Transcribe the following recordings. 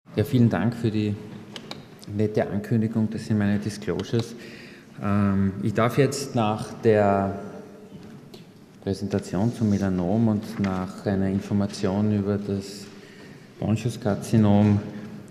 Ja, vielen Dank für die nette Ankündigung. Das sind meine Disclosures. Ich darf jetzt nach der Präsentation zum Melanom und nach einer Information über das Bronchuskarzinom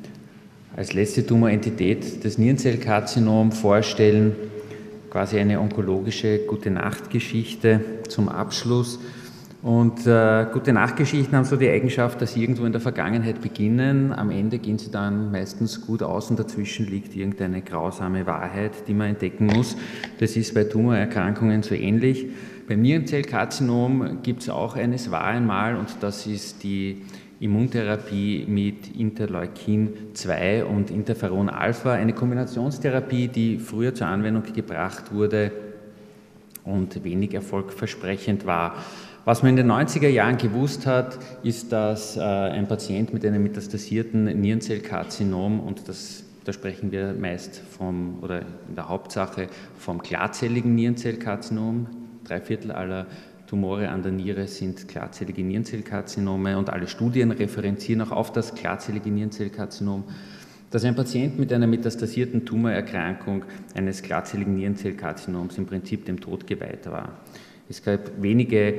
als letzte Tumorentität das Nierenzellkarzinom vorstellen, quasi eine onkologische Gute-Nacht-Geschichte zum Abschluss. Und Gute-Nacht-Geschichten haben so die Eigenschaft, dass sie irgendwo in der Vergangenheit beginnen, am Ende gehen sie dann meistens gut aus und dazwischen liegt irgendeine grausame Wahrheit, die man entdecken muss. Das ist bei Tumorerkrankungen so ähnlich. Beim Nierenzellkarzinom gibt es auch eines war einmal, und das ist die Immuntherapie mit Interleukin 2 und Interferon Alpha, eine Kombinationstherapie, die früher zur Anwendung gebracht wurde und wenig erfolgversprechend war. Was man in den 90er Jahren gewusst hat, ist, dass ein Patient mit einem metastasierten Nierenzellkarzinom, und da sprechen wir meist oder in der Hauptsache vom klarzelligen Nierenzellkarzinom, 3/4 aller Tumore an der Niere sind klarzellige Nierenzellkarzinome und alle Studien referenzieren auch auf das klarzellige Nierenzellkarzinom, dass ein Patient mit einer metastasierten Tumorerkrankung eines klarzelligen Nierenzellkarzinoms im Prinzip dem Tod geweiht war. Es gab wenige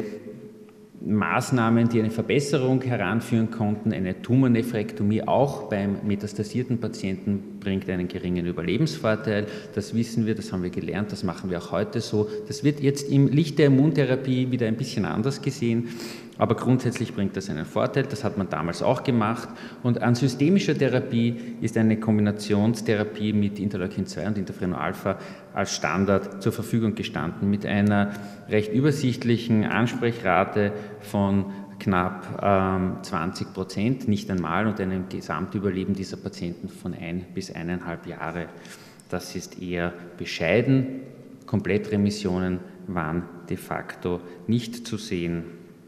Maßnahmen, die eine Verbesserung heranführen konnten. Eine Tumornephrektomie auch beim metastasierten Patienten bringt einen geringen Überlebensvorteil. Das wissen wir, das haben wir gelernt, das machen wir auch heute so. Das wird jetzt im Licht der Immuntherapie wieder ein bisschen anders gesehen, aber grundsätzlich bringt das einen Vorteil. Das hat man damals auch gemacht. Und an systemischer Therapie ist eine Kombinationstherapie mit Interleukin 2 und Interferon Alpha als Standard zur Verfügung gestanden, mit einer recht übersichtlichen Ansprechrate von knapp 20%, nicht einmal, und einem Gesamtüberleben dieser Patienten von 1 bis 1,5 Jahre. Das ist eher bescheiden. Komplettremissionen waren de facto nicht zu sehen.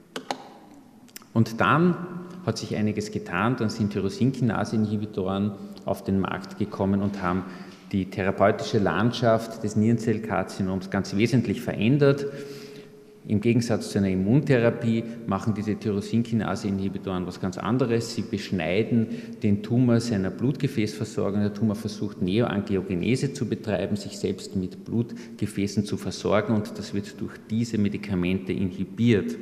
Und dann hat sich einiges getan, dann sind Tyrosinkinase-Inhibitoren auf den Markt gekommen und haben die therapeutische Landschaft des Nierenzellkarzinoms ganz wesentlich verändert. Im Gegensatz zu einer Immuntherapie machen diese Tyrosinkinase-Inhibitoren was ganz anderes. Sie beschneiden den Tumor seiner Blutgefäßversorgung. Der Tumor versucht Neoangiogenese zu betreiben, sich selbst mit Blutgefäßen zu versorgen, und das wird durch diese Medikamente inhibiert.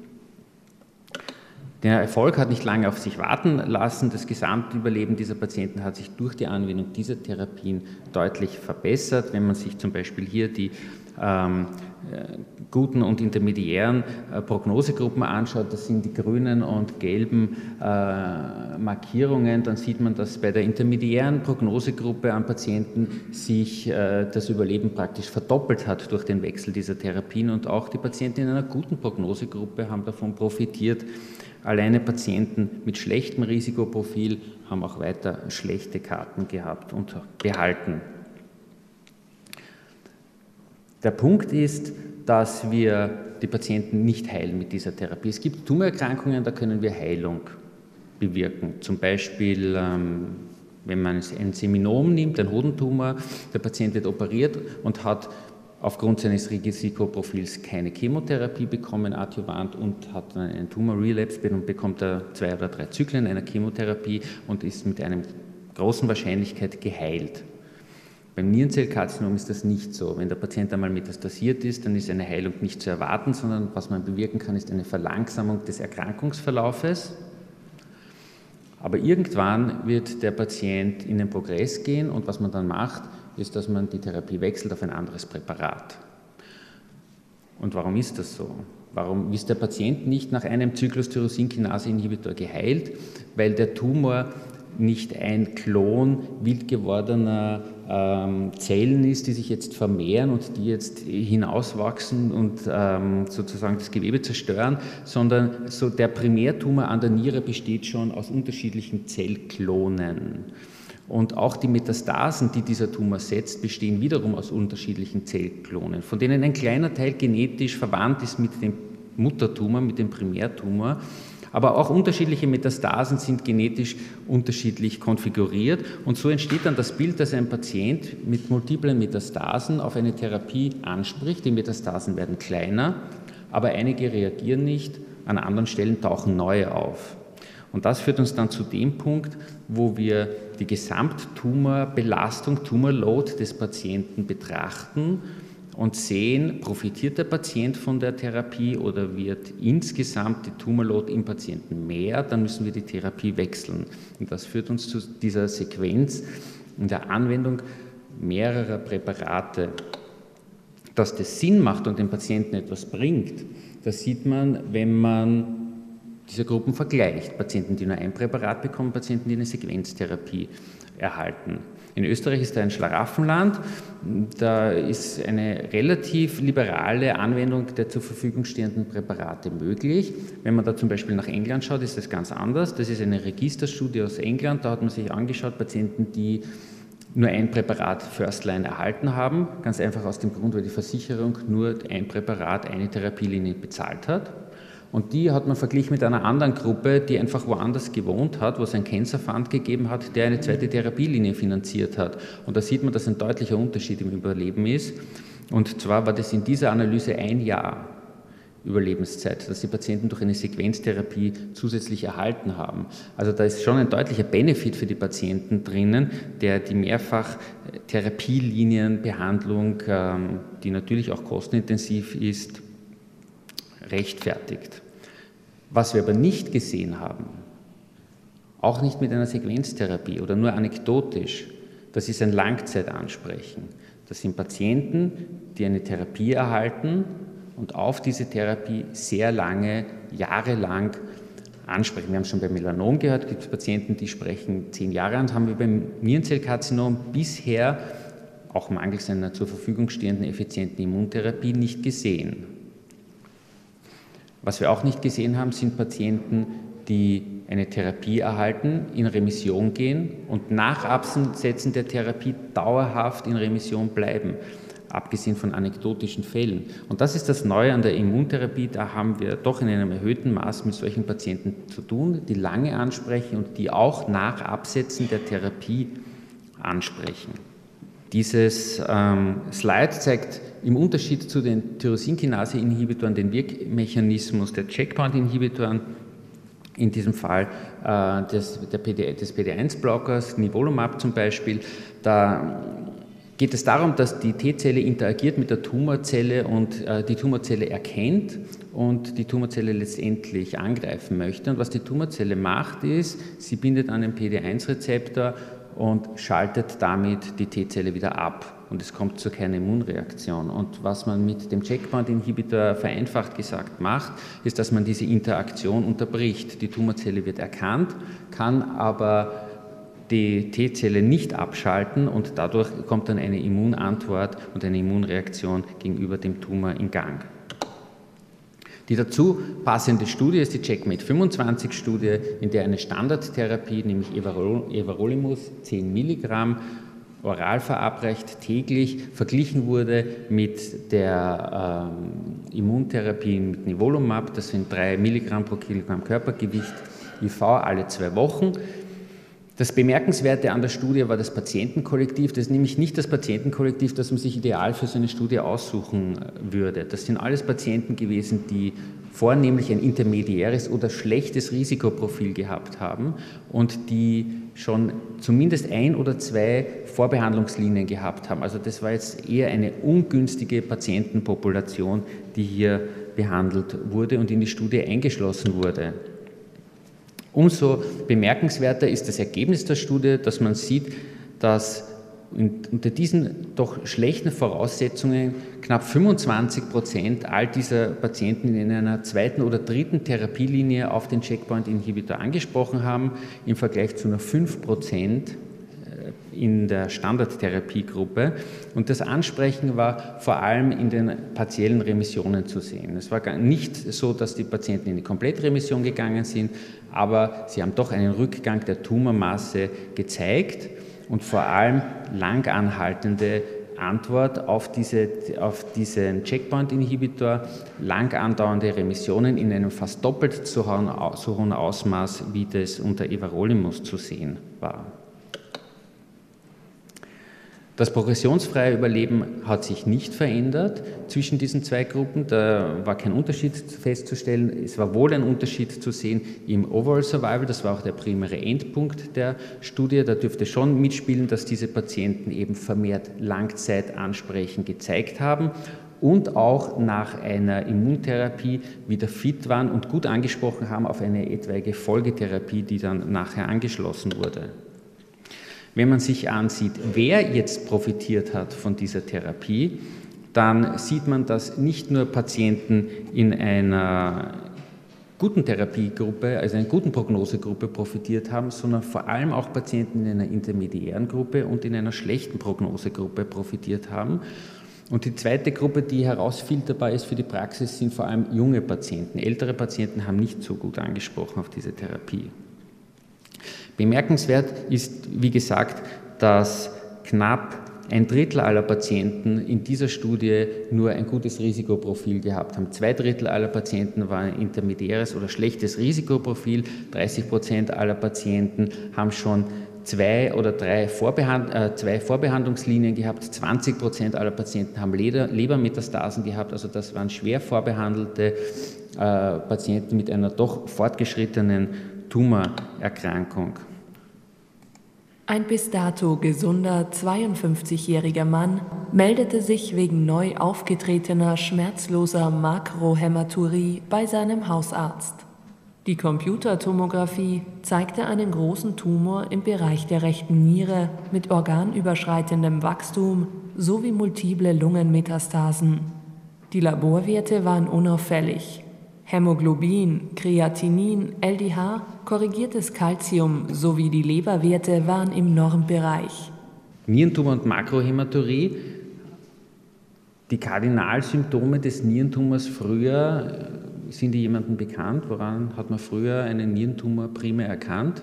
Der Erfolg hat nicht lange auf sich warten lassen. Das Gesamtüberleben dieser Patienten hat sich durch die Anwendung dieser Therapien deutlich verbessert. Wenn man sich zum Beispiel hier die guten und intermediären Prognosegruppen anschaut, das sind die grünen und gelben Markierungen, dann sieht man, dass bei der intermediären Prognosegruppe an Patienten sich das Überleben praktisch verdoppelt hat durch den Wechsel dieser Therapien, und auch die Patienten in einer guten Prognosegruppe haben davon profitiert. Alleine Patienten mit schlechtem Risikoprofil haben auch weiter schlechte Karten gehabt und behalten. Der Punkt ist, dass wir die Patienten nicht heilen mit dieser Therapie. Es gibt Tumorerkrankungen, da können wir Heilung bewirken. Zum Beispiel, wenn man ein Seminom nimmt, ein Hodentumor, der Patient wird operiert und hat aufgrund seines Risikoprofils keine Chemotherapie bekommen, adjuvant, und hat einen Tumor-Relapse und bekommt 2 oder 3 Zyklen einer Chemotherapie und ist mit einer großen Wahrscheinlichkeit geheilt. Beim Nierenzellkarzinom ist das nicht so. Wenn der Patient einmal metastasiert ist, dann ist eine Heilung nicht zu erwarten, sondern was man bewirken kann, ist eine Verlangsamung des Erkrankungsverlaufes. Aber irgendwann wird der Patient in den Progress gehen, und was man dann macht, ist, dass man die Therapie wechselt auf ein anderes Präparat. Und warum ist das so? Warum ist der Patient nicht nach einem Zyklus Tyrosinkinase-Inhibitor geheilt? Weil der Tumor nicht ein Klon wild gewordener Zellen ist, die sich jetzt vermehren und die jetzt hinauswachsen und sozusagen das Gewebe zerstören, sondern so der Primärtumor an der Niere besteht schon aus unterschiedlichen Zellklonen. Und auch die Metastasen, die dieser Tumor setzt, bestehen wiederum aus unterschiedlichen Zellklonen, von denen ein kleiner Teil genetisch verwandt ist mit dem Muttertumor, mit dem Primärtumor. Aber auch unterschiedliche Metastasen sind genetisch unterschiedlich konfiguriert, und so entsteht dann das Bild, dass ein Patient mit multiplen Metastasen auf eine Therapie anspricht. Die Metastasen werden kleiner, aber einige reagieren nicht, an anderen Stellen tauchen neue auf. Und das führt uns dann zu dem Punkt, wo wir die Gesamttumorbelastung, Tumorload des Patienten betrachten und sehen, profitiert der Patient von der Therapie oder wird insgesamt die Tumorload im Patienten mehr, dann müssen wir die Therapie wechseln. Und das führt uns zu dieser Sequenz in der Anwendung mehrerer Präparate. Dass das Sinn macht und dem Patienten etwas bringt, das sieht man, wenn man diese Gruppen vergleicht. Patienten, die nur ein Präparat bekommen, Patienten, die eine Sequenztherapie erhalten. In Österreich ist da ein Schlaraffenland, da ist eine relativ liberale Anwendung der zur Verfügung stehenden Präparate möglich. Wenn man da zum Beispiel nach England schaut, ist das ganz anders. Das ist eine Registerstudie aus England, da hat man sich angeschaut, Patienten, die nur ein Präparat First Line erhalten haben, ganz einfach aus dem Grund, weil die Versicherung nur ein Präparat, eine Therapielinie bezahlt hat. Und die hat man verglichen mit einer anderen Gruppe, die einfach woanders gewohnt hat, wo es einen Cancer Fund gegeben hat, der eine zweite Therapielinie finanziert hat. Und da sieht man, dass ein deutlicher Unterschied im Überleben ist. Und zwar war das in dieser Analyse 1 Jahr Überlebenszeit, dass die Patienten durch eine Sequenztherapie zusätzlich erhalten haben. Also da ist schon ein deutlicher Benefit für die Patienten drinnen, der die Mehrfach-Therapielinienbehandlung, die natürlich auch kostenintensiv ist, rechtfertigt. Was wir aber nicht gesehen haben, auch nicht mit einer Sequenztherapie oder nur anekdotisch, das ist ein Langzeitansprechen. Das sind Patienten, die eine Therapie erhalten und auf diese Therapie sehr lange, jahrelang ansprechen. Wir haben schon beim Melanom gehört, es gibt Patienten, die sprechen 10 Jahre an, haben wir beim Nierenzellkarzinom bisher, auch mangels einer zur Verfügung stehenden effizienten Immuntherapie, nicht gesehen. Was wir auch nicht gesehen haben, sind Patienten, die eine Therapie erhalten, in Remission gehen und nach Absetzen der Therapie dauerhaft in Remission bleiben, abgesehen von anekdotischen Fällen. Und das ist das Neue an der Immuntherapie, da haben wir doch in einem erhöhten Maß mit solchen Patienten zu tun, die lange ansprechen und die auch nach Absetzen der Therapie ansprechen. Dieses Slide zeigt im Unterschied zu den Tyrosinkinase-Inhibitoren den Wirkmechanismus der Checkpoint-Inhibitoren, in diesem Fall des PD-1-Blockers, Nivolumab zum Beispiel. Da geht es darum, dass die T-Zelle interagiert mit der Tumorzelle und die Tumorzelle erkennt und die Tumorzelle letztendlich angreifen möchte. Und was die Tumorzelle macht, ist, sie bindet an den PD-1-Rezeptor und schaltet damit die T-Zelle wieder ab und es kommt zu keiner Immunreaktion. Und was man mit dem Checkpoint-Inhibitor vereinfacht gesagt macht, ist, dass man diese Interaktion unterbricht. Die Tumorzelle wird erkannt, kann aber die T-Zelle nicht abschalten und dadurch kommt dann eine Immunantwort und eine Immunreaktion gegenüber dem Tumor in Gang. Die dazu passende Studie ist die CheckMate-25-Studie, in der eine Standardtherapie, nämlich Everolimus, 10 Milligramm, oral verabreicht, täglich, verglichen wurde mit der Immuntherapie mit Nivolumab, das sind 3 Milligramm pro Kilogramm Körpergewicht, IV alle 2 Wochen. Das Bemerkenswerte an der Studie war das Patientenkollektiv. Das ist nämlich nicht das Patientenkollektiv, das man sich ideal für so eine Studie aussuchen würde. Das sind alles Patienten gewesen, die vornehmlich ein intermediäres oder schlechtes Risikoprofil gehabt haben und die schon zumindest 1 oder 2 Vorbehandlungslinien gehabt haben. Also das war jetzt eher eine ungünstige Patientenpopulation, die hier behandelt wurde und in die Studie eingeschlossen wurde. Umso bemerkenswerter ist das Ergebnis der Studie, dass man sieht, dass unter diesen doch schlechten Voraussetzungen knapp 25% all dieser Patienten in einer 2. oder 3. Therapielinie auf den Checkpoint-Inhibitor angesprochen haben, im Vergleich zu nur 5% in der Standardtherapiegruppe. Und das Ansprechen war vor allem in den partiellen Remissionen zu sehen. Es war nicht so, dass die Patienten in die Komplettremission gegangen sind, aber sie haben doch einen Rückgang der Tumormasse gezeigt und vor allem lang anhaltende Antwort auf diesen Checkpoint-Inhibitor, lang andauernde Remissionen in einem fast doppelt so hohen Ausmaß, wie das unter Everolimus zu sehen war. Das progressionsfreie Überleben hat sich nicht verändert zwischen diesen zwei Gruppen. Da war kein Unterschied festzustellen. Es war wohl ein Unterschied zu sehen im Overall Survival. Das war auch der primäre Endpunkt der Studie. Da dürfte schon mitspielen, dass diese Patienten eben vermehrt Langzeitansprechen gezeigt haben und auch nach einer Immuntherapie wieder fit waren und gut angesprochen haben auf eine etwaige Folgetherapie, die dann nachher angeschlossen wurde. Wenn man sich ansieht, wer jetzt profitiert hat von dieser Therapie, dann sieht man, dass nicht nur Patienten in einer guten Therapiegruppe, also einer guten Prognosegruppe profitiert haben, sondern vor allem auch Patienten in einer intermediären Gruppe und in einer schlechten Prognosegruppe profitiert haben. Und die zweite Gruppe, die herausfilterbar ist für die Praxis, sind vor allem junge Patienten. Ältere Patienten haben nicht so gut angesprochen auf diese Therapie. Bemerkenswert ist, wie gesagt, dass knapp 1/3 aller Patienten in dieser Studie nur ein gutes Risikoprofil gehabt haben. 2/3 aller Patienten waren ein intermediäres oder schlechtes Risikoprofil. 30% aller Patienten haben schon zwei Vorbehandlungslinien gehabt. 20% aller Patienten haben Lebermetastasen gehabt. Also das waren schwer vorbehandelte Patienten mit einer doch fortgeschrittenen Tumorerkrankung. Ein bis dato gesunder 52-jähriger Mann meldete sich wegen neu aufgetretener schmerzloser Makrohämaturie bei seinem Hausarzt. Die Computertomographie zeigte einen großen Tumor im Bereich der rechten Niere mit organüberschreitendem Wachstum sowie multiple Lungenmetastasen. Die Laborwerte waren unauffällig. Hämoglobin, Kreatinin, LDH, korrigiertes Calcium sowie die Leberwerte waren im Normbereich. Nierentumor und Makrohämaturie, die Kardinalsymptome des Nierentumors früher, sind die jemandem bekannt? Woran hat man früher einen Nierentumor primär erkannt?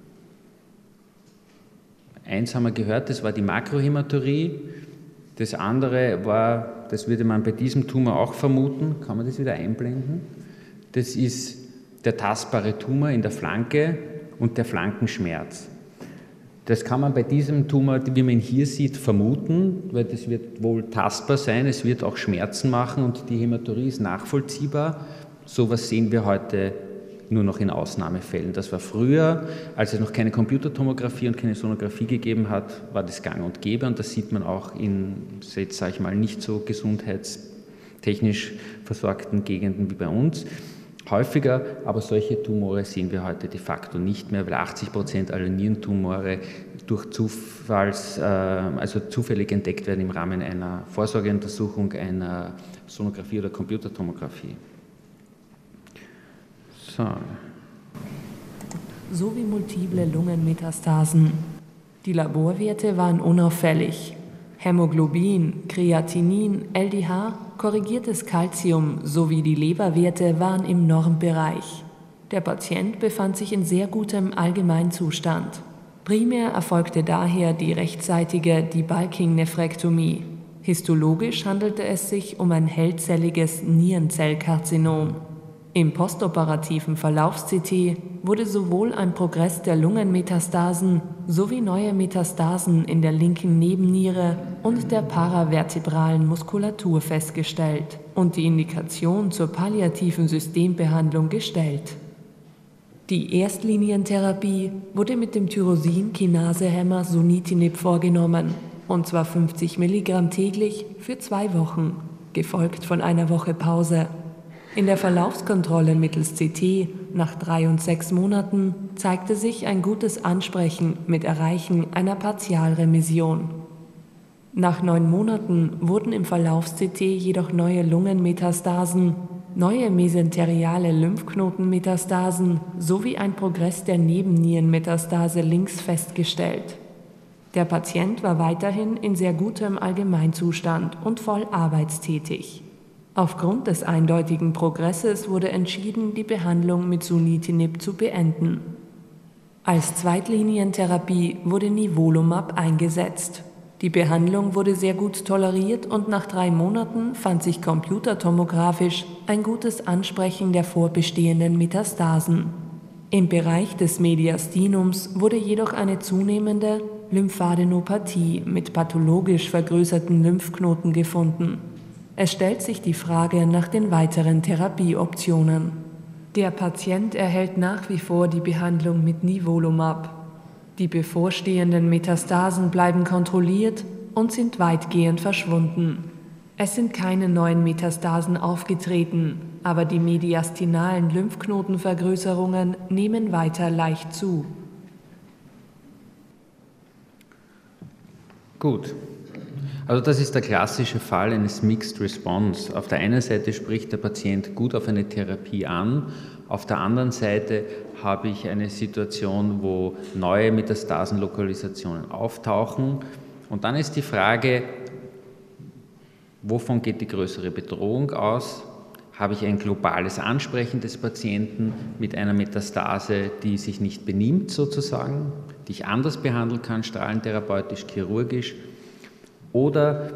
Eins haben wir gehört, das war die Makrohämaturie. Das andere war, das würde man bei diesem Tumor auch vermuten, kann man das wieder einblenden? Das ist der tastbare Tumor in der Flanke und der Flankenschmerz. Das kann man bei diesem Tumor, wie man ihn hier sieht, vermuten, weil das wird wohl tastbar sein, es wird auch Schmerzen machen und die Hämaturie ist nachvollziehbar. Sowas sehen wir heute nur noch in Ausnahmefällen. Das war früher, als es noch keine Computertomographie und keine Sonographie gegeben hat, war das gang und gäbe und das sieht man auch in, jetzt sage ich mal, nicht so gesundheitstechnisch versorgten Gegenden wie bei uns. Häufiger, aber solche Tumore sehen wir heute de facto nicht mehr, weil 80% aller Nierentumore durch zufällig entdeckt werden im Rahmen einer Vorsorgeuntersuchung, einer Sonographie oder Computertomographie. Sowie multiple Lungenmetastasen. Die Laborwerte waren unauffällig. Hämoglobin, Kreatinin, LDH, korrigiertes Calcium sowie die Leberwerte waren im Normbereich. Der Patient befand sich in sehr gutem Allgemeinzustand. Primär erfolgte daher die rechtsseitige Debulking-Nephrektomie. Histologisch handelte es sich um ein hellzelliges Nierenzellkarzinom. Im postoperativen Verlaufs-CT wurde sowohl ein Progress der Lungenmetastasen sowie neue Metastasen in der linken Nebenniere und der paravertebralen Muskulatur festgestellt und die Indikation zur palliativen Systembehandlung gestellt. Die Erstlinientherapie wurde mit dem Tyrosin-Kinase-Hämmer Sunitinib vorgenommen, und zwar 50 Milligramm täglich für 2 Wochen, gefolgt von einer Woche Pause. In der Verlaufskontrolle mittels CT nach 3 und 6 Monaten zeigte sich ein gutes Ansprechen mit Erreichen einer Partialremission. Nach 9 Monaten wurden im Verlaufs-CT jedoch neue Lungenmetastasen, neue mesenteriale Lymphknotenmetastasen sowie ein Progress der Nebennierenmetastase links festgestellt. Der Patient war weiterhin in sehr gutem Allgemeinzustand und voll arbeitstätig. Aufgrund des eindeutigen Progresses wurde entschieden, die Behandlung mit Sunitinib zu beenden. Als Zweitlinientherapie wurde Nivolumab eingesetzt. Die Behandlung wurde sehr gut toleriert und nach 3 Monaten fand sich computertomografisch ein gutes Ansprechen der vorbestehenden Metastasen. Im Bereich des Mediastinums wurde jedoch eine zunehmende, Lymphadenopathie mit pathologisch vergrößerten Lymphknoten gefunden. Es stellt sich die Frage nach den weiteren Therapieoptionen. Der Patient erhält nach wie vor die Behandlung mit Nivolumab. Die bevorstehenden Metastasen bleiben kontrolliert und sind weitgehend verschwunden. Es sind keine neuen Metastasen aufgetreten, aber die mediastinalen Lymphknotenvergrößerungen nehmen weiter leicht zu. Gut, also das ist der klassische Fall eines Mixed Response. Auf der einen Seite spricht der Patient gut auf eine Therapie an, auf der anderen Seite habe ich eine Situation, wo neue Metastasenlokalisationen auftauchen und dann ist die Frage, wovon geht die größere Bedrohung aus? Habe ich ein globales Ansprechen des Patienten mit einer Metastase, die sich nicht benimmt sozusagen, die ich anders behandeln kann, strahlentherapeutisch, chirurgisch? Oder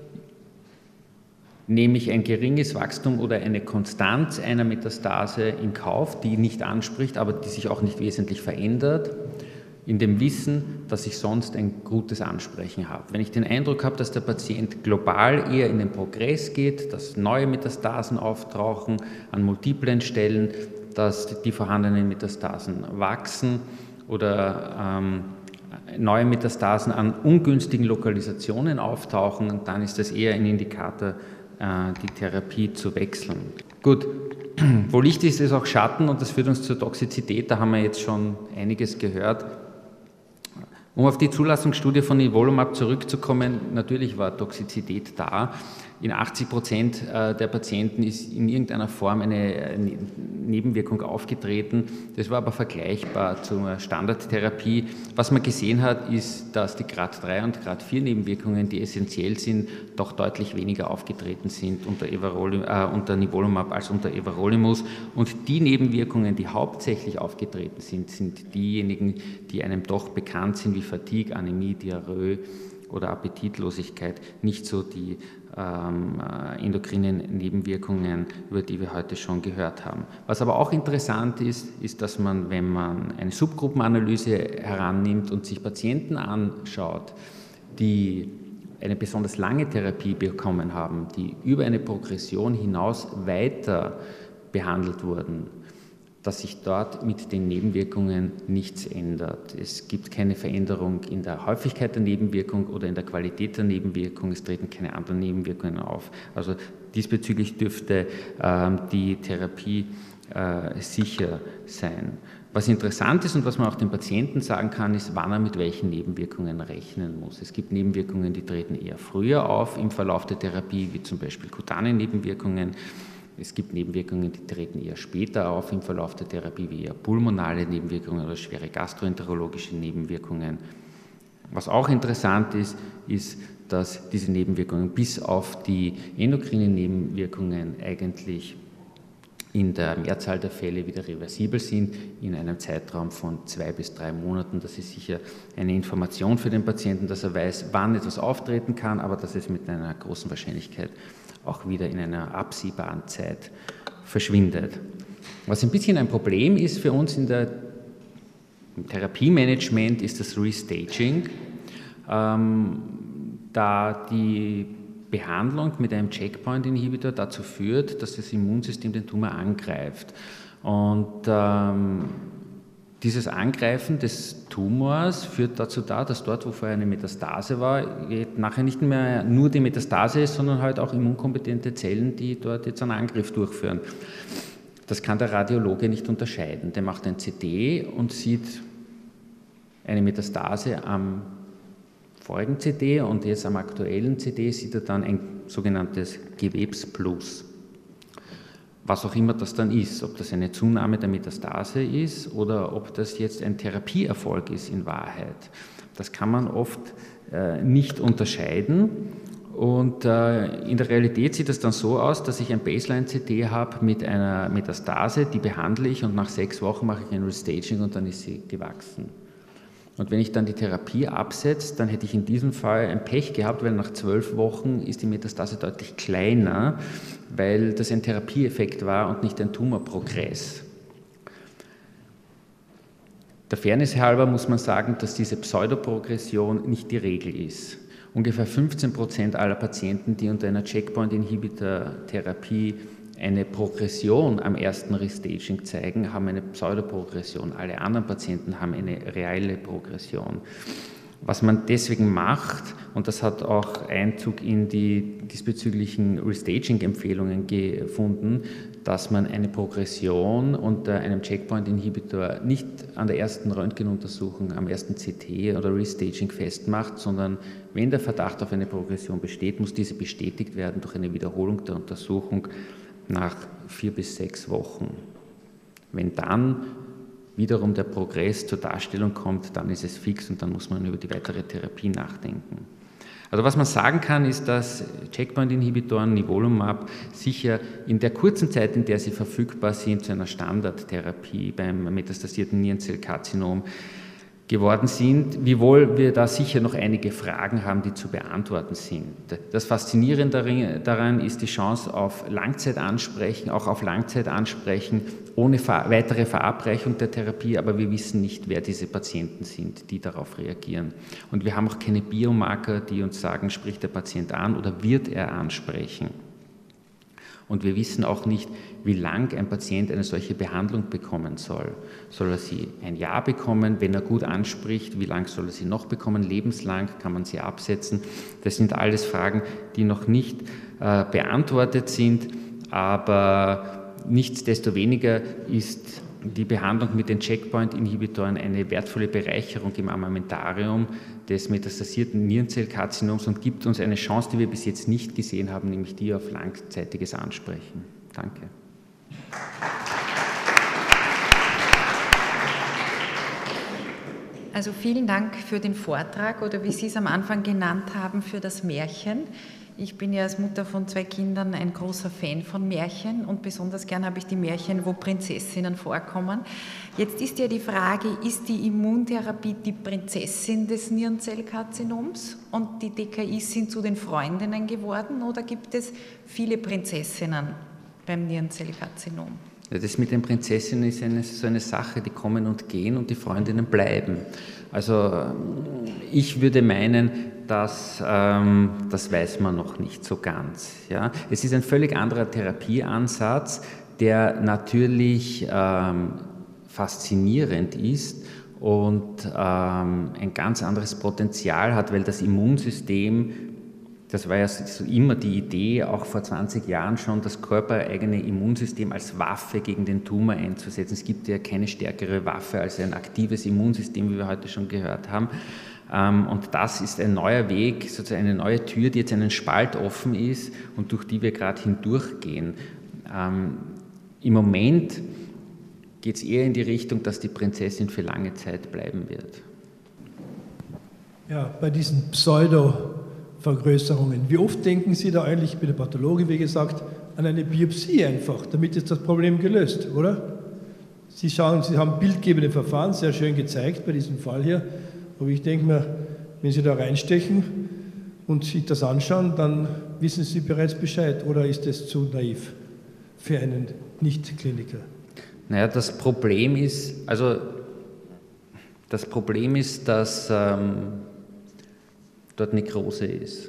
nehme ich ein geringes Wachstum oder eine Konstanz einer Metastase in Kauf, die nicht anspricht, aber die sich auch nicht wesentlich verändert, in dem Wissen, dass ich sonst ein gutes Ansprechen habe. Wenn ich den Eindruck habe, dass der Patient global eher in den Progress geht, dass neue Metastasen auftauchen an multiplen Stellen, dass die vorhandenen Metastasen wachsen oder neue Metastasen an ungünstigen Lokalisationen auftauchen, dann ist das eher ein Indikator, die Therapie zu wechseln. Gut, wo Licht ist, ist auch Schatten und das führt uns zur Toxizität, da haben wir jetzt schon einiges gehört. Um auf die Zulassungsstudie von Nivolumab zurückzukommen, natürlich war Toxizität da. In 80% der Patienten ist in irgendeiner Form eine Nebenwirkung aufgetreten. Das war aber vergleichbar zur Standardtherapie. Was man gesehen hat, ist, dass die Grad 3 und Grad 4 Nebenwirkungen, die essentiell sind, doch deutlich weniger aufgetreten sind unter Nivolumab als unter Everolimus. Und die Nebenwirkungen, die hauptsächlich aufgetreten sind, sind diejenigen, die einem doch bekannt sind, wie Fatigue, Anämie, Diarrhoe oder Appetitlosigkeit, nicht so die endokrinen Nebenwirkungen, über die wir heute schon gehört haben. Was aber auch interessant ist, ist, dass man, wenn man eine Subgruppenanalyse herannimmt und sich Patienten anschaut, die eine besonders lange Therapie bekommen haben, die über eine Progression hinaus weiter behandelt wurden, dass sich dort mit den Nebenwirkungen nichts ändert. Es gibt keine Veränderung in der Häufigkeit der Nebenwirkung oder in der Qualität der Nebenwirkung, es treten keine anderen Nebenwirkungen auf. Also diesbezüglich dürfte die Therapie sicher sein. Was interessant ist und was man auch dem Patienten sagen kann, ist, wann er mit welchen Nebenwirkungen rechnen muss. Es gibt Nebenwirkungen, die treten eher früher auf im Verlauf der Therapie, wie zum Beispiel kutane Nebenwirkungen. Es gibt Nebenwirkungen, die treten eher später auf im Verlauf der Therapie, wie eher pulmonale Nebenwirkungen oder schwere gastroenterologische Nebenwirkungen. Was auch interessant ist, ist, dass diese Nebenwirkungen bis auf die endokrinen Nebenwirkungen eigentlich in der Mehrzahl der Fälle wieder reversibel sind, in einem Zeitraum von 2 bis 3 Monaten. Das ist sicher eine Information für den Patienten, dass er weiß, wann etwas auftreten kann, aber dass es mit einer großen Wahrscheinlichkeit auch wieder in einer absehbaren Zeit verschwindet. Was ein bisschen ein Problem ist für uns im Therapiemanagement, ist das Restaging, da die Behandlung mit einem Checkpoint-Inhibitor dazu führt, dass das Immunsystem den Tumor angreift. Und dieses Angreifen des Tumors führt dazu dass dort, wo vorher eine Metastase war, nachher nicht mehr nur die Metastase ist, sondern halt auch immunkompetente Zellen, die dort jetzt einen Angriff durchführen. Das kann der Radiologe nicht unterscheiden. Der macht ein CT und sieht eine Metastase am vorigen CT und jetzt am aktuellen CT sieht er dann ein sogenanntes Gewebsplus. Was auch immer das dann ist, ob das eine Zunahme der Metastase ist oder ob das jetzt ein Therapieerfolg ist in Wahrheit. Das kann man oft nicht unterscheiden und in der Realität sieht es dann so aus, dass ich ein Baseline-CT habe mit einer Metastase, die behandle ich und nach 6 Wochen mache ich ein Restaging und dann ist sie gewachsen. Und wenn ich dann die Therapie absetze, dann hätte ich in diesem Fall ein Pech gehabt, weil nach 12 Wochen ist die Metastase deutlich kleiner, weil das ein Therapieeffekt war und nicht ein Tumorprogress. Der Fairness halber muss man sagen, dass diese Pseudoprogression nicht die Regel ist. Ungefähr 15% aller Patienten, die unter einer Checkpoint-Inhibitor-Therapie eine Progression am ersten Restaging zeigen, haben eine Pseudoprogression. Alle anderen Patienten haben eine reelle Progression. Was man deswegen macht, und das hat auch Einzug in die diesbezüglichen Restaging-Empfehlungen gefunden, dass man eine Progression unter einem Checkpoint-Inhibitor nicht an der ersten Röntgenuntersuchung, am ersten CT oder Restaging festmacht, sondern wenn der Verdacht auf eine Progression besteht, muss diese bestätigt werden durch eine Wiederholung der Untersuchung nach 4 bis 6 Wochen. Wenn dann wiederum der Progress zur Darstellung kommt, dann ist es fix und dann muss man über die weitere Therapie nachdenken. Also was man sagen kann, ist, dass Checkpoint-Inhibitoren, Nivolumab, sicher in der kurzen Zeit, in der sie verfügbar sind, zu einer Standardtherapie beim metastasierten Nierenzellkarzinom geworden sind, wiewohl wir da sicher noch einige Fragen haben, die zu beantworten sind. Das Faszinierende daran ist die Chance auf Langzeitansprechen, auch auf Langzeitansprechen ohne weitere Verabreichung der Therapie, aber wir wissen nicht, wer diese Patienten sind, die darauf reagieren. Und wir haben auch keine Biomarker, die uns sagen, spricht der Patient an oder wird er ansprechen. Und wir wissen auch nicht, wie lang ein Patient eine solche Behandlung bekommen soll. Soll er sie ein Jahr bekommen, wenn er gut anspricht? Wie lang soll er sie noch bekommen? Lebenslang kann man sie absetzen? Das sind alles Fragen, die noch nicht beantwortet sind, aber nichtsdestoweniger ist die Behandlung mit den Checkpoint-Inhibitoren eine wertvolle Bereicherung im Armamentarium des metastasierten Nierenzellkarzinoms und gibt uns eine Chance, die wir bis jetzt nicht gesehen haben, nämlich die auf langzeitiges Ansprechen. Danke. Also vielen Dank für den Vortrag oder wie Sie es am Anfang genannt haben, für das Märchen. Ich bin ja als Mutter von 2 Kindern ein großer Fan von Märchen und besonders gern habe ich die Märchen, wo Prinzessinnen vorkommen. Jetzt ist ja die Frage, ist die Immuntherapie die Prinzessin des Nierenzellkarzinoms und die DKIs sind zu den Freundinnen geworden oder gibt es viele Prinzessinnen beim Nierenzellkarzinom? Ja, das mit den Prinzessinnen ist so eine Sache, die kommen und gehen und die Freundinnen bleiben. Also ich würde meinen, das weiß man noch nicht so ganz. Ja. Es ist ein völlig anderer Therapieansatz, der natürlich faszinierend ist und ein ganz anderes Potenzial hat, weil das Immunsystem, das war ja so immer die Idee, auch vor 20 Jahren schon, das körpereigene Immunsystem als Waffe gegen den Tumor einzusetzen. Es gibt ja keine stärkere Waffe als ein aktives Immunsystem, wie wir heute schon gehört haben. Und das ist ein neuer Weg, sozusagen eine neue Tür, die jetzt einen Spalt offen ist und durch die wir gerade hindurchgehen. Im Moment geht es eher in die Richtung, dass die Prinzessin für lange Zeit bleiben wird. Ja, bei diesen Pseudo-Vergrößerungen. Wie oft denken Sie da eigentlich, ich bin der Pathologe, wie gesagt, an eine Biopsie einfach, damit ist das Problem gelöst, oder? Sie schauen, Sie haben bildgebende Verfahren, sehr schön gezeigt bei diesem Fall hier, aber ich denke mir, wenn Sie da reinstechen und sich das anschauen, dann wissen Sie bereits Bescheid, oder ist das zu naiv für einen Nicht-Kliniker? Naja, das Problem ist, dass dort Nekrose ist.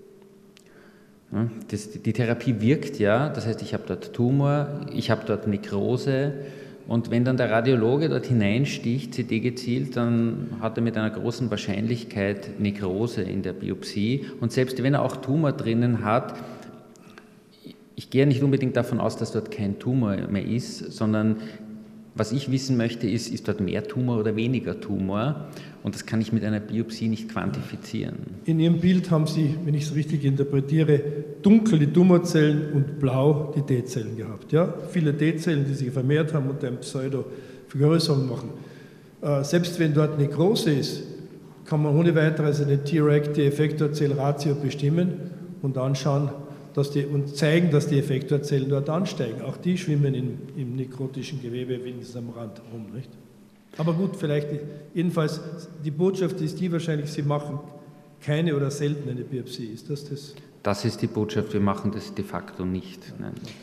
Die Therapie wirkt ja, das heißt, ich habe dort Tumor, ich habe dort Nekrose und wenn dann der Radiologe dort hineinsticht, CT gezielt, dann hat er mit einer großen Wahrscheinlichkeit Nekrose in der Biopsie und selbst wenn er auch Tumor drinnen hat, ich gehe nicht unbedingt davon aus, dass dort kein Tumor mehr ist, sondern was ich wissen möchte, ist dort mehr Tumor oder weniger Tumor? Und das kann ich mit einer Biopsie nicht quantifizieren. In Ihrem Bild haben Sie, wenn ich es richtig interpretiere, dunkel die Tumorzellen und blau die T-Zellen gehabt. Ja? Viele T-Zellen, die sich vermehrt haben und eine Pseudo-Vergrößerung machen. Selbst wenn dort Nekrose ist, kann man ohne weiteres eine Treg, die Effektorzellratio bestimmen und anschauen, und zeigen, dass die Effektorzellen dort ansteigen. Auch die schwimmen im nekrotischen Gewebe wenigstens am Rand rum. Nicht? Aber gut, vielleicht, jedenfalls, die Botschaft ist die wahrscheinlich, Sie machen keine oder selten eine Biopsie. Ist das das? Das ist die Botschaft, wir machen das de facto nicht. Nein.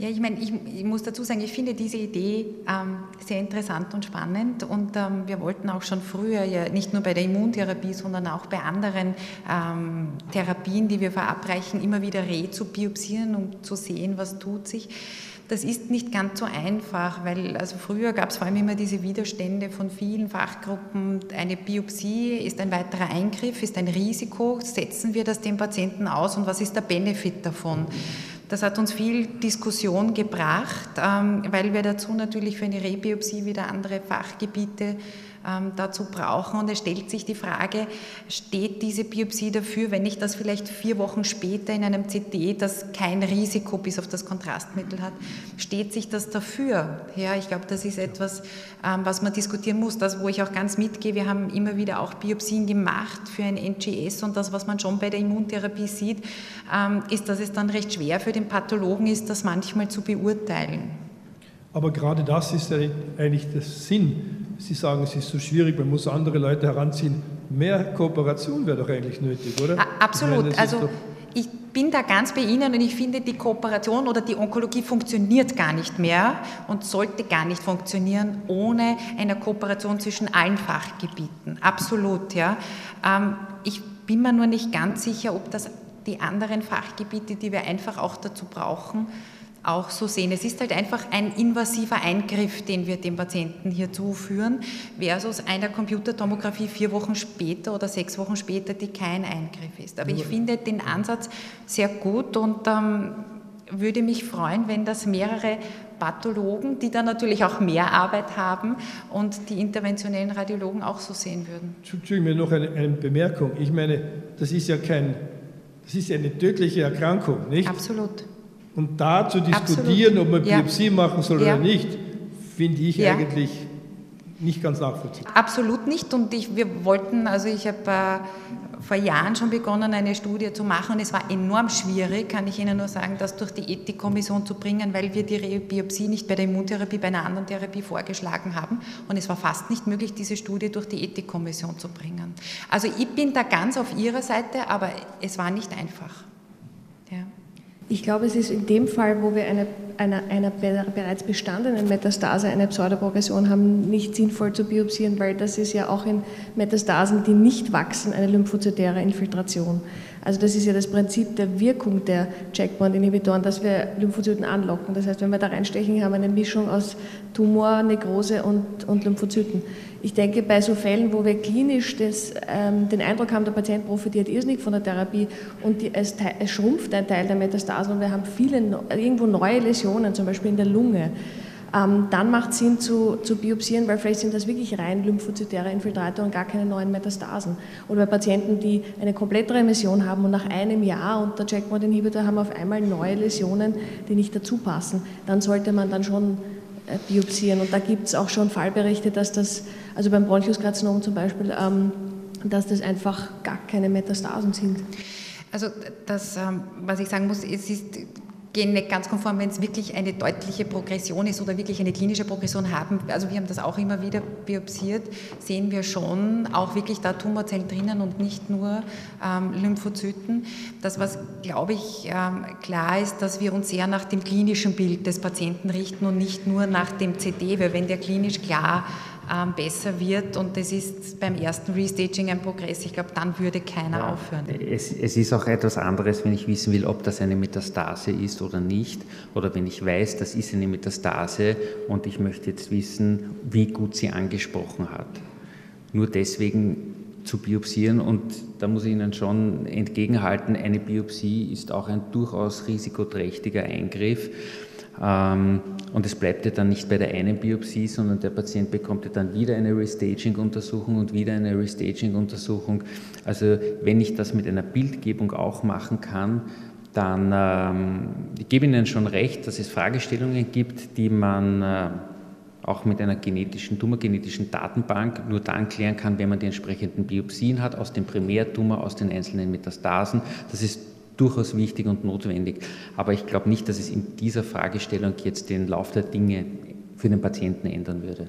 Ja, ich meine, ich muss dazu sagen, ich finde diese Idee sehr interessant und spannend und wir wollten auch schon früher, ja nicht nur bei der Immuntherapie, sondern auch bei anderen Therapien, die wir verabreichen, immer wieder re-zu-biopsieren, um zu sehen, was tut sich. Das ist nicht ganz so einfach, weil also früher gab es vor allem immer diese Widerstände von vielen Fachgruppen. Eine Biopsie ist ein weiterer Eingriff, ist ein Risiko. Setzen wir das dem Patienten aus und was ist der Benefit davon? Das hat uns viel Diskussion gebracht, weil wir dazu natürlich für eine Rebiopsie wieder andere Fachgebiete dazu brauchen. Und es stellt sich die Frage, steht diese Biopsie dafür, wenn ich das vielleicht 4 Wochen später in einem CT, das kein Risiko bis auf das Kontrastmittel hat, steht sich das dafür? Ja, ich glaube, das ist etwas, was man diskutieren muss. Das, wo ich auch ganz mitgehe, wir haben immer wieder auch Biopsien gemacht für ein NGS und das, was man schon bei der Immuntherapie sieht, ist, dass es dann recht schwer für den Pathologen ist, das manchmal zu beurteilen. Aber gerade das ist ja eigentlich der Sinn. Sie sagen, es ist so schwierig, man muss andere Leute heranziehen. Mehr Kooperation wäre doch eigentlich nötig, oder? Absolut. Ich bin da ganz bei Ihnen und ich finde, die Kooperation oder die Onkologie funktioniert gar nicht mehr und sollte gar nicht funktionieren ohne eine Kooperation zwischen allen Fachgebieten. Absolut, ja. Ich bin mir nur nicht ganz sicher, ob das die anderen Fachgebiete, die wir einfach auch dazu brauchen, auch so sehen. Es ist halt einfach ein invasiver Eingriff, den wir dem Patienten hier zuführen, versus einer Computertomographie 4 Wochen später oder 6 Wochen später, die kein Eingriff ist. Aber ich finde den Ansatz sehr gut und würde mich freuen, wenn das mehrere Pathologen, die dann natürlich auch mehr Arbeit haben und die interventionellen Radiologen auch so sehen würden. Entschuldigung, mir noch eine Bemerkung. Ich meine, das ist ja eine tödliche Erkrankung, nicht? Absolut. Und da zu diskutieren, ob man Biopsie machen soll oder nicht, finde ich eigentlich nicht ganz nachvollziehbar. Absolut nicht. Und ich habe vor Jahren schon begonnen, eine Studie zu machen und es war enorm schwierig, kann ich Ihnen nur sagen, das durch die Ethikkommission zu bringen, weil wir die Biopsie nicht bei der Immuntherapie, bei einer anderen Therapie vorgeschlagen haben und es war fast nicht möglich, diese Studie durch die Ethikkommission zu bringen. Also ich bin da ganz auf Ihrer Seite, aber es war nicht einfach. Ja. Ich glaube, es ist in dem Fall, wo wir einer bereits bestandenen Metastase eine Pseudoprogression haben, nicht sinnvoll zu biopsieren, weil das ist ja auch in Metastasen, die nicht wachsen, eine lymphozytäre Infiltration. Also das ist ja das Prinzip der Wirkung der Checkpoint-Inhibitoren, dass wir Lymphozyten anlocken. Das heißt, wenn wir da reinstechen, haben wir eine Mischung aus Tumor, Nekrose und Lymphozyten. Ich denke, bei so Fällen, wo wir klinisch den Eindruck haben, der Patient profitiert irrsinnig von der Therapie und es schrumpft ein Teil der Metastasen und wir haben irgendwo neue Läsionen, zum Beispiel in der Lunge, dann macht es Sinn zu biopsieren, weil vielleicht sind das wirklich rein lymphozytäre Infiltrate und gar keine neuen Metastasen. Oder bei Patienten, die eine komplette Remission haben und nach einem Jahr unter Checkpoint-Inhibitor haben auf einmal neue Läsionen, die nicht dazu passen, dann sollte man dann schon biopsieren. Und da gibt es auch schon Fallberichte, dass das, also beim Bronchuskarzinom zum Beispiel, dass das einfach gar keine Metastasen sind. Also das, was ich sagen muss, gehen nicht ganz konform, wenn es wirklich eine deutliche Progression ist oder wirklich eine klinische Progression haben. Also wir haben das auch immer wieder biopsiert, sehen wir schon auch wirklich da Tumorzellen drinnen und nicht nur Lymphozyten. Das, was, glaube ich, klar ist, dass wir uns sehr nach dem klinischen Bild des Patienten richten und nicht nur nach dem CD, weil wenn der klinisch klar besser wird und das ist beim ersten Restaging ein Progress, ich glaube, dann würde keiner aufhören. Es ist auch etwas anderes, wenn ich wissen will, ob das eine Metastase ist oder nicht, oder wenn ich weiß, das ist eine Metastase und ich möchte jetzt wissen, wie gut sie angesprochen hat. Nur deswegen zu biopsieren, und da muss ich Ihnen schon entgegenhalten, eine Biopsie ist auch ein durchaus risikoträchtiger Eingriff. Und es bleibt ja dann nicht bei der einen Biopsie, sondern der Patient bekommt ja dann wieder eine Restaging-Untersuchung und wieder eine Restaging-Untersuchung. Also wenn ich das mit einer Bildgebung auch machen kann, dann ich gebe Ihnen schon recht, dass es Fragestellungen gibt, die man auch mit einer tumorgenetischen Datenbank nur dann klären kann, wenn man die entsprechenden Biopsien hat aus dem Primärtumor, aus den einzelnen Metastasen. Das ist durchaus wichtig und notwendig. Aber ich glaube nicht, dass es in dieser Fragestellung jetzt den Lauf der Dinge für den Patienten ändern würde.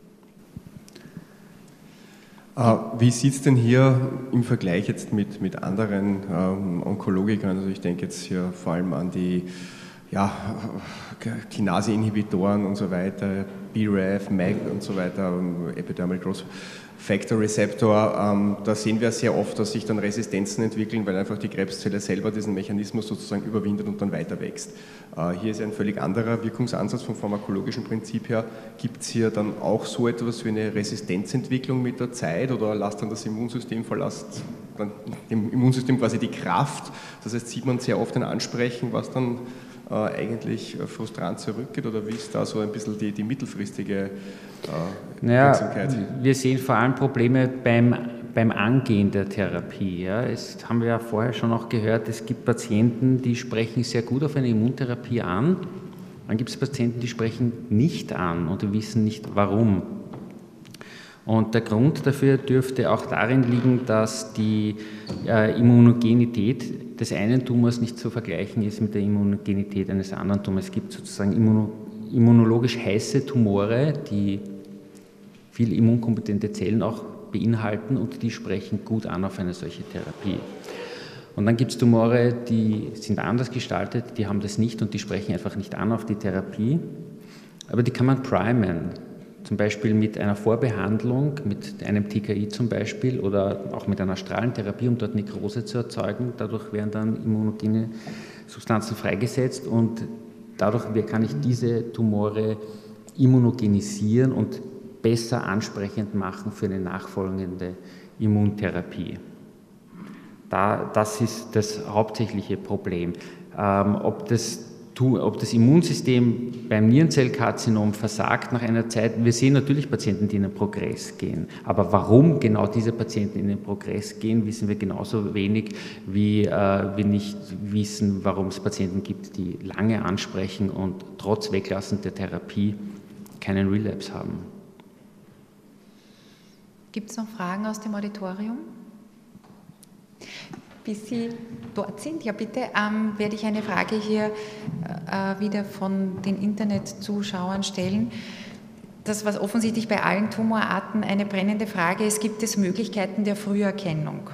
Wie sieht es denn hier im Vergleich jetzt mit anderen Onkologikern? Also ich denke jetzt hier vor allem an die Kinase-Inhibitoren und so weiter, BRAF, MEG und so weiter, Epidermal Growth Factor Receptor, da sehen wir sehr oft, dass sich dann Resistenzen entwickeln, weil einfach die Krebszelle selber diesen Mechanismus sozusagen überwindet und dann weiter wächst. Hier ist ein völlig anderer Wirkungsansatz vom pharmakologischen Prinzip her. Gibt es hier dann auch so etwas wie eine Resistenzentwicklung mit der Zeit oder lasst dann das Immunsystem dem Immunsystem quasi die Kraft? Das heißt, sieht man sehr oft ein Ansprechen, was dann eigentlich frustrant zurückgeht, oder wie ist da so ein bisschen die mittelfristige Wirksamkeit? Wir sehen vor allem Probleme beim Angehen der Therapie. Ja. Das haben wir ja vorher schon auch gehört, es gibt Patienten, die sprechen sehr gut auf eine Immuntherapie an, dann gibt es Patienten, die sprechen nicht an und die wissen nicht warum. Und der Grund dafür dürfte auch darin liegen, dass die Immunogenität des einen Tumors nicht zu vergleichen ist mit der Immunogenität eines anderen Tumors. Es gibt sozusagen immunologisch heiße Tumore, die viel immunkompetente Zellen auch beinhalten und die sprechen gut an auf eine solche Therapie. Und dann gibt es Tumore, die sind anders gestaltet, die haben das nicht und die sprechen einfach nicht an auf die Therapie, aber die kann man primen. Zum Beispiel mit einer Vorbehandlung, mit einem TKI zum Beispiel oder auch mit einer Strahlentherapie, um dort Nekrose zu erzeugen. Dadurch werden dann immunogene Substanzen freigesetzt und dadurch kann ich diese Tumore immunogenisieren und besser ansprechend machen für eine nachfolgende Immuntherapie. Das ist das hauptsächliche Problem. Ob das Immunsystem beim Nierenzellkarzinom versagt nach einer Zeit, wir sehen natürlich Patienten, die in den Progress gehen. Aber warum genau diese Patienten in den Progress gehen, wissen wir genauso wenig, wie wir nicht wissen, warum es Patienten gibt, die lange ansprechen und trotz Weglassen der Therapie keinen Relapse haben. Gibt es noch Fragen aus dem Auditorium? Bis Sie dort sind, ja bitte, werde ich eine Frage hier wieder von den Internetzuschauern stellen. Das, was offensichtlich bei allen Tumorarten eine brennende Frage ist, gibt es Möglichkeiten der Früherkennung?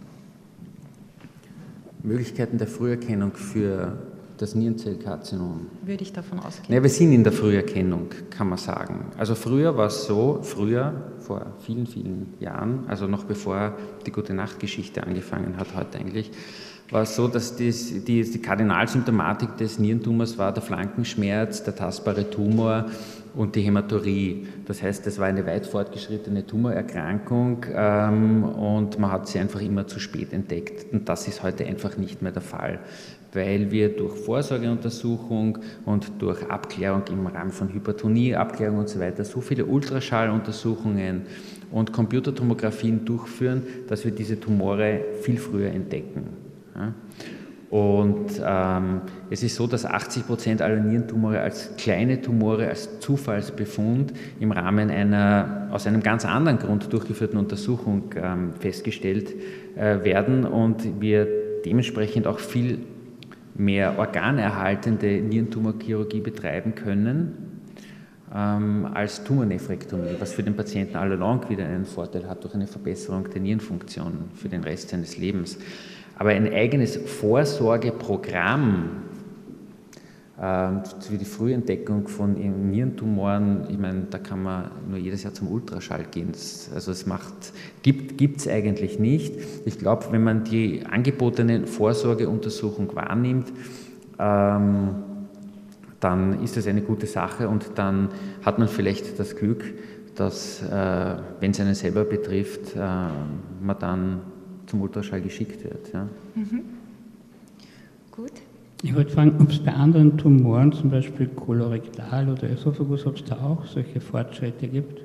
Möglichkeiten der Früherkennung für das Nierenzellkarzinom? Würde ich davon ausgehen. Ja, wir sind in der Früherkennung, kann man sagen. Also früher war es so, vor vielen, vielen Jahren, also noch bevor die Gute-Nacht-Geschichte angefangen hat heute eigentlich, war es so, dass die Kardinalsymptomatik des Nierentumors war der Flankenschmerz, der tastbare Tumor und die Hämaturie. Das heißt, das war eine weit fortgeschrittene Tumorerkrankung und man hat sie einfach immer zu spät entdeckt. Und das ist heute einfach nicht mehr der Fall, weil wir durch Vorsorgeuntersuchung und durch Abklärung im Rahmen von Hypertonie, Abklärung und so weiter so viele Ultraschalluntersuchungen und Computertomographien durchführen, dass wir diese Tumore viel früher entdecken. Ja. Und es ist so, dass 80% aller Nierentumore als kleine Tumore, als Zufallsbefund im Rahmen einer aus einem ganz anderen Grund durchgeführten Untersuchung festgestellt werden und wir dementsprechend auch viel mehr organerhaltende Nierentumorchirurgie betreiben können als Tumornephrektomie, was für den Patienten all along wieder einen Vorteil hat durch eine Verbesserung der Nierenfunktion für den Rest seines Lebens. Aber ein eigenes Vorsorgeprogramm für die Frühentdeckung von Nierentumoren, ich meine, da kann man nur jedes Jahr zum Ultraschall gehen. Also gibt es eigentlich nicht. Ich glaube, wenn man die angebotene Vorsorgeuntersuchung wahrnimmt, dann ist das eine gute Sache und dann hat man vielleicht das Glück, dass, wenn es einen selber betrifft, man dann zum Ultraschall geschickt wird. Ja. Mhm. Gut. Ich wollte fragen, ob es bei anderen Tumoren, zum Beispiel Kolorektal oder Esophagus, ob es da auch solche Fortschritte gibt?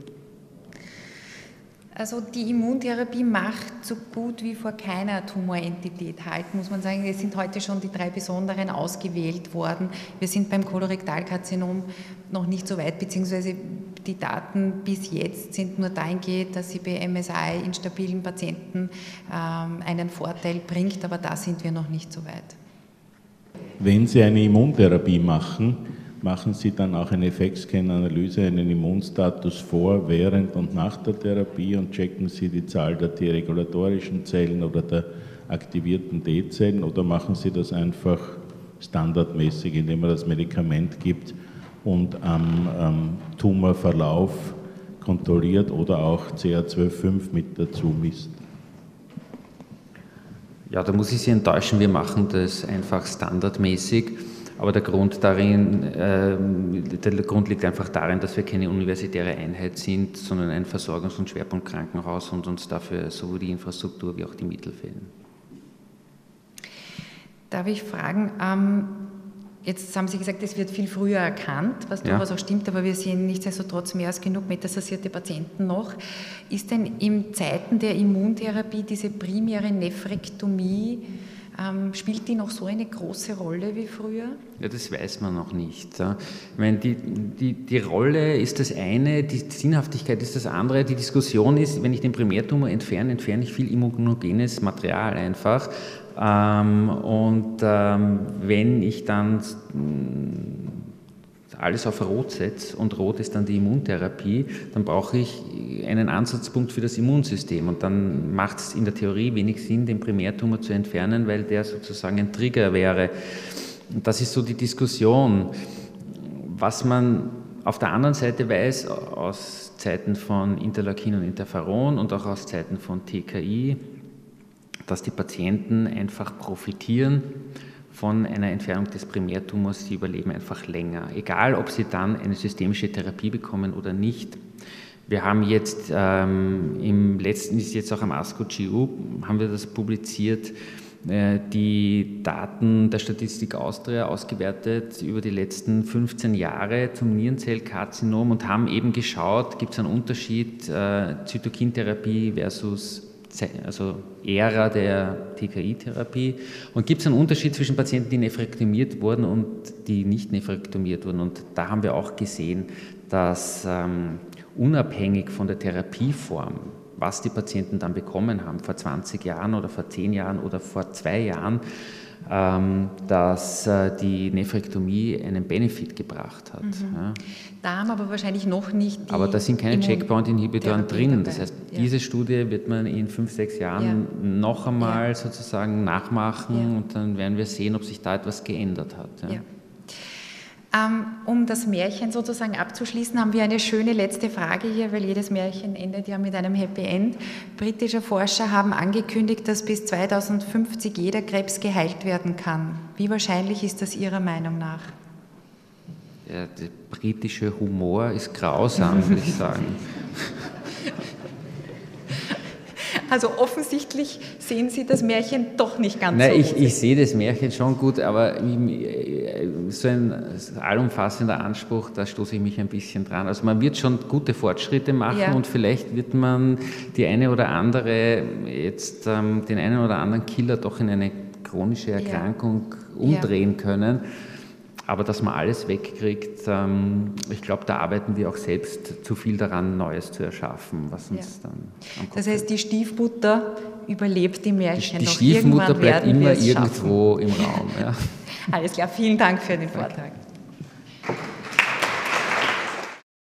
Also die Immuntherapie macht so gut wie vor keiner Tumorentität halt, muss man sagen. Es sind heute schon die 3 besonderen ausgewählt worden. Wir sind beim Kolorektalkarzinom noch nicht so weit, beziehungsweise die Daten bis jetzt sind nur dahingehend, dass sie bei MSI in stabilen Patienten einen Vorteil bringt, aber da sind wir noch nicht so weit. Wenn Sie eine Immuntherapie machen, machen Sie dann auch eine Effektscan-Analyse, einen Immunstatus vor, während und nach der Therapie und checken Sie die Zahl der T-regulatorischen Zellen oder der aktivierten T-Zellen oder machen Sie das einfach standardmäßig, indem man das Medikament gibt und am Tumorverlauf kontrolliert oder auch CA12,5 mit dazu misst. Ja, da muss ich Sie enttäuschen, wir machen das einfach standardmäßig, aber der Grund liegt einfach darin, dass wir keine universitäre Einheit sind, sondern ein Versorgungs- und Schwerpunktkrankenhaus und uns dafür sowohl die Infrastruktur wie auch die Mittel fehlen. Darf ich fragen, jetzt haben Sie gesagt, es wird viel früher erkannt, was durchaus auch stimmt, aber wir sehen nichtsdestotrotz mehr als genug metastasierte Patienten noch. Ist denn in Zeiten der Immuntherapie diese primäre Nephrektomie, spielt die noch so eine große Rolle wie früher? Ja, das weiß man noch nicht. Ich meine, die Rolle ist das eine, die Sinnhaftigkeit ist das andere. Die Diskussion ist, wenn ich den Primärtumor entferne ich viel immunogenes Material einfach. Wenn ich dann alles auf Rot setze und Rot ist dann die Immuntherapie, dann brauche ich einen Ansatzpunkt für das Immunsystem und dann macht es in der Theorie wenig Sinn, den Primärtumor zu entfernen, weil der sozusagen ein Trigger wäre. Und das ist so die Diskussion. Was man auf der anderen Seite weiß, aus Zeiten von Interleukin und Interferon und auch aus Zeiten von TKI, dass die Patienten einfach profitieren von einer Entfernung des Primärtumors, sie überleben einfach länger, egal ob sie dann eine systemische Therapie bekommen oder nicht. Wir haben jetzt im letzten, ist jetzt auch am ASCO-GU, haben wir das publiziert, die Daten der Statistik Austria ausgewertet über die letzten 15 Jahre zum Nierenzellkarzinom und haben eben geschaut, gibt es einen Unterschied Zytokintherapie versus Ära der TKI-Therapie und gibt es einen Unterschied zwischen Patienten, die nephrektomiert wurden und die nicht nephrektomiert wurden und da haben wir auch gesehen, dass unabhängig von der Therapieform, was die Patienten dann bekommen haben, vor 20 Jahren oder vor 10 Jahren oder vor 2 Jahren, dass die Nephrektomie einen Benefit gebracht hat. Ja. Da haben aber wahrscheinlich noch nicht die... Aber da sind keine Checkpoint-Inhibitoren drin. Das heißt, diese Studie wird man in 5-6 Jahren noch einmal sozusagen nachmachen und dann werden wir sehen, ob sich da etwas geändert hat. Ja. Um das Märchen sozusagen abzuschließen, haben wir eine schöne letzte Frage hier, weil jedes Märchen endet ja mit einem Happy End. Britische Forscher haben angekündigt, dass bis 2050 jeder Krebs geheilt werden kann. Wie wahrscheinlich ist das Ihrer Meinung nach? Ja, der britische Humor ist grausam, würde ich sagen. Also offensichtlich sehen Sie das Märchen doch nicht ganz so. Nein, ich sehe das Märchen schon gut, aber so ein allumfassender Anspruch, da stoße ich mich ein bisschen dran. Also man wird schon gute Fortschritte machen und vielleicht wird man die eine oder andere jetzt den einen oder anderen Killer doch in eine chronische Erkrankung umdrehen können. Aber dass man alles wegkriegt, ich glaube, da arbeiten wir auch selbst zu viel daran, Neues zu erschaffen, was uns dann am Kopf Das heißt, die Stiefmutter überlebt die Märchen noch. Die Stiefmutter bleibt immer irgendwo im Raum. Ja. Alles klar, vielen Dank für den Vortrag.